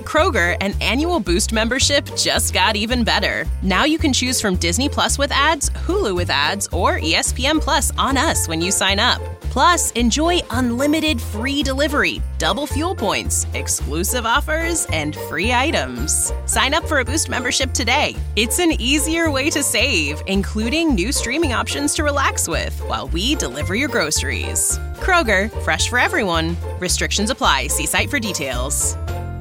Kroger, an annual Boost membership just got even better. Now you can choose from Disney Plus with ads, Hulu with ads, or ESPN Plus on us when you sign up. Plus, enjoy unlimited free delivery, double fuel points, exclusive offers, and free items. Sign up for a Boost membership today. It's an easier way to save, including new streaming options to relax with while we deliver your groceries. Kroger, fresh for everyone. Restrictions apply. See site for details.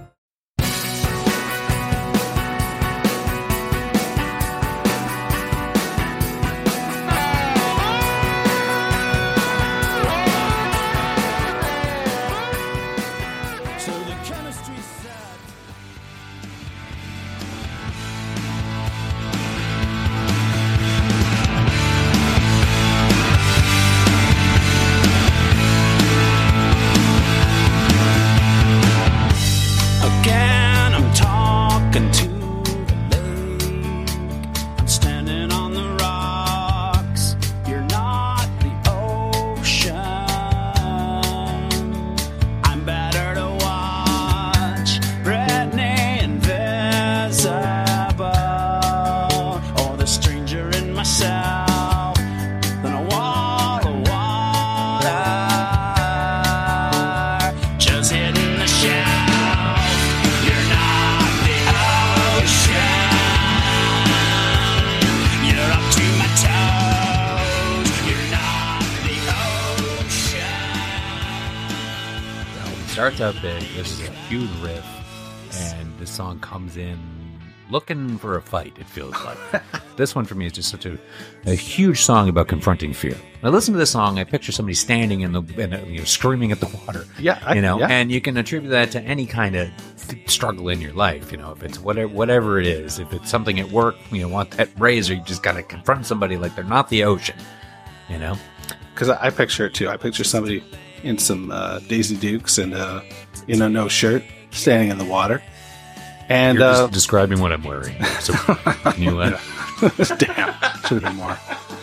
Starts out big. This is a huge riff, and the song comes in looking for a fight, it feels like. This one for me is just such a huge song about confronting fear. I listen to this song, I picture somebody standing screaming at the water. And you can attribute that to any kind of struggle in your life. If it's whatever it is, if it's something at work, want that raise, or you just got to confront somebody like they're not the ocean. Because I picture it too. I picture somebody in some Daisy Dukes and no shirt, standing in the water. And you're just describing what I'm wearing. So can you damn, should have been more.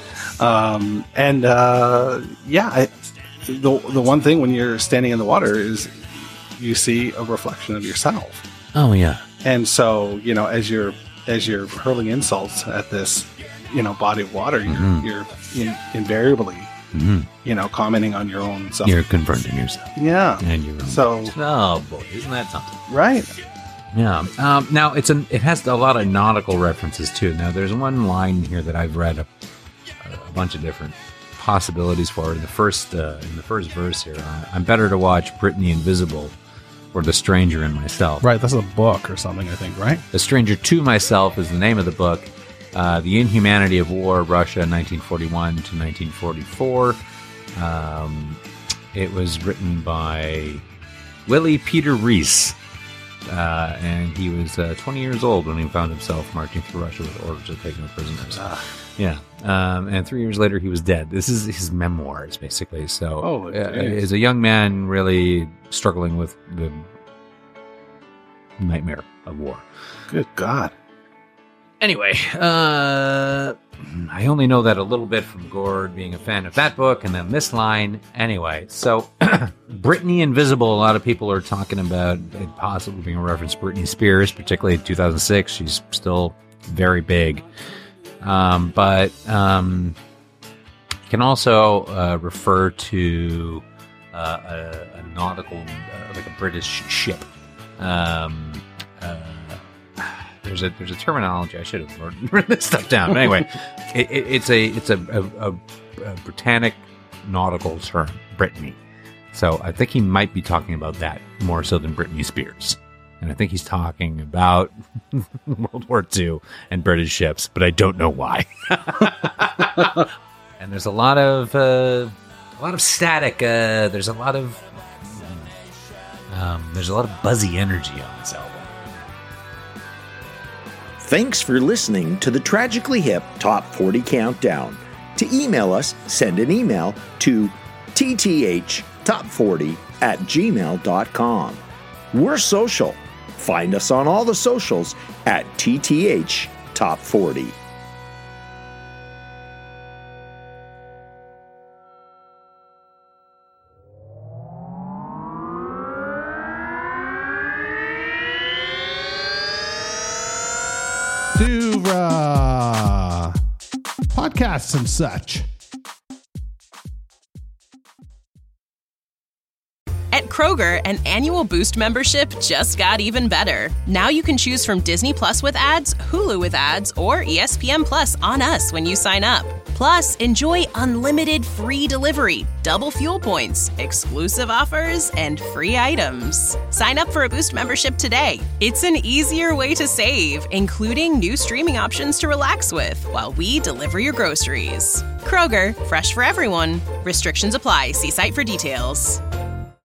The one thing when you're standing in the water is you see a reflection of yourself. Oh yeah. And so as you're hurling insults at this body of water, you're invariably commenting on your own self. You're confronting yourself. Yeah. And you're oh boy, isn't that something? Right. Yeah. Now it has a lot of nautical references too. Now there's one line here that I've read a bunch of different possibilities for in the first verse here. I'm better to watch Brittany Invisible or The Stranger in Myself. Right. That's a book or something, I think. Right. The Stranger to Myself is the name of the book. The Inhumanity of War, Russia, 1941 to 1944. It was written by Willie Peter Reese. And he was 20 years old when he found himself marching through Russia with orders to take no prisoners. Yeah. And 3 years later, he was dead. This is his memoirs, basically. So, as a young man really struggling with the nightmare of war. Good God. Anyway, I only know that a little bit from Gord being a fan of that book, and then this line. Anyway, so Brittany Invisible, a lot of people are talking about it possibly being a reference to Britney Spears, particularly in 2006. She's still very big. But can also refer to a nautical, like a British ship. There's a terminology. I should have written this stuff down. But anyway, it's a Britannic nautical term, Brittany. So I think he might be talking about that more so than Britney Spears. And I think he's talking about World War II and British ships, but I don't know why. And there's a lot of static. There's a lot of buzzy energy on this album. Thanks for listening to the Tragically Hip Top 40 Countdown. To email us, send an email to ttthtop40@gmail.com. We're social. Find us on all the socials at TTH Top 40. podcasts and such. At Kroger, an annual Boost membership just got even better. Now you can choose from Disney Plus with ads, Hulu with ads, or ESPN Plus on us when you sign up. Plus, enjoy unlimited free delivery, double fuel points, exclusive offers, and free items. Sign up for a Boost membership today. It's an easier way to save, including new streaming options to relax with while we deliver your groceries. Kroger, fresh for everyone. Restrictions apply. See site for details.